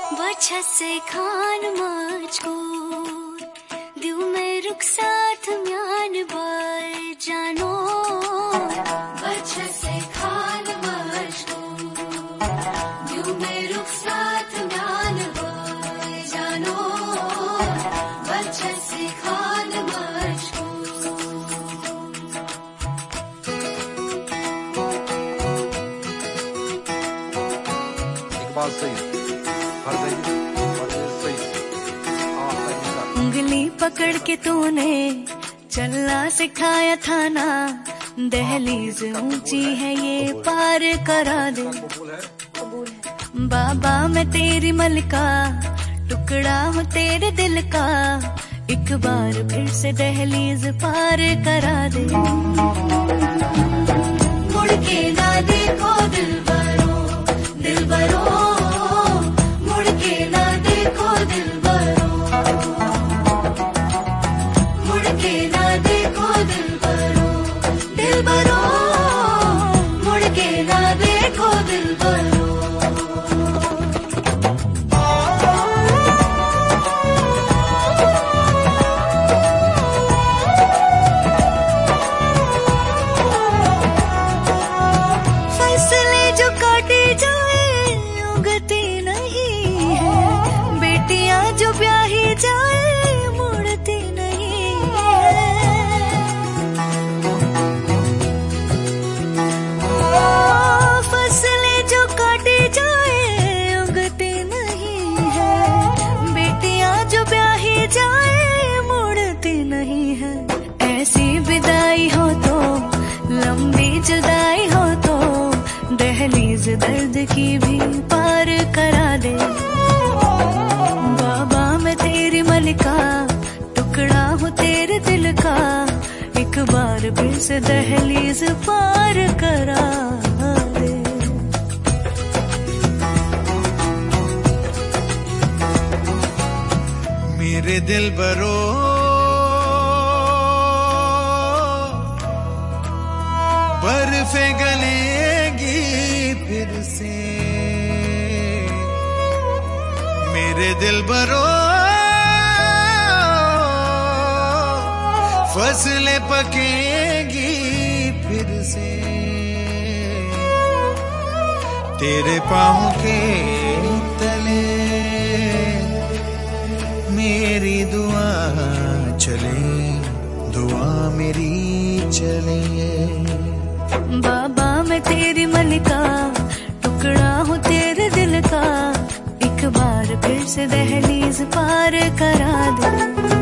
बच्चा से खान मुझको दिल में रुक साथ म्यान बार जानो बच्चा से खान मुझको दिल में रुक साथ म्यान बार जानो बच्चा से खान मुझको। एक बात सही उंगली पकड़ के तूने चलना सिखाया था ना, दहलीज ऊंची है ये पार करा दे। बाबा मैं तेरी मलिका, टुकड़ा हूँ तेरे दिल का, एक बार फिर से दहलीज पार करा दे। मुड़ के ना देखो दिलबरो दिलबरो, मुड़ के ना देखो दिलबरो, मुड़ के ना देखो दिलबरो दिलबरो, मुड़ के ना देखो दिलबरो। फैसले जो काटे जाए उगती नहीं है, बेटियां जो ब्याही जाए मुड़ती नहीं है। फसले जो काटे जाए उगती नहीं है, बेटियां जो ब्याही जाए मुड़ती नहीं है। ऐसी विदाई हो तो लंबी जुदाई हो तो दहलीज दर्द की भी पार करा दे। बाबा मैं तेरी मलिका, टुकड़ा हूँ तेरे दिल का, एक बार फिर से दहलीज पार करा दे। मेरे दिल बरो बर्फे गलेगी फिर से, मेरे दिल बरो फसलें पकेगी फिर से, तेरे पाँव के तले मेरी दुआ चले, दुआ मेरी चले। बाबा मैं तेरी मलिका, टुकड़ा हूँ तेरे दिल का, एक बार फिर से दहलीज पार करा दे।